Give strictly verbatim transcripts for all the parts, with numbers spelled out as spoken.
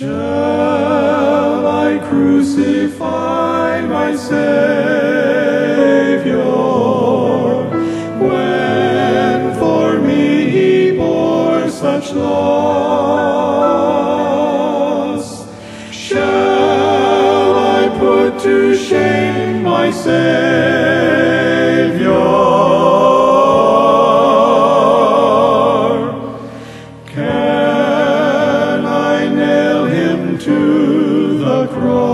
Shall I crucify my Savior, when for me he bore such loss? Shall I put to shame my Savior? Can I nail him to the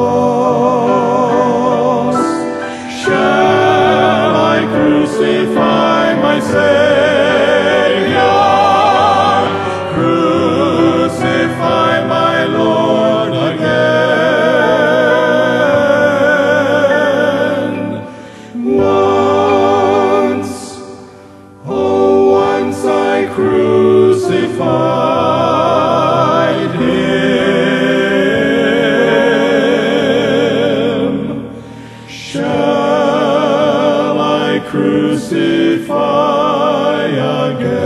cross? Shall I crucify my Savior? Crucify my Lord again. Once, oh, once I crucified him. Shall I crucify again?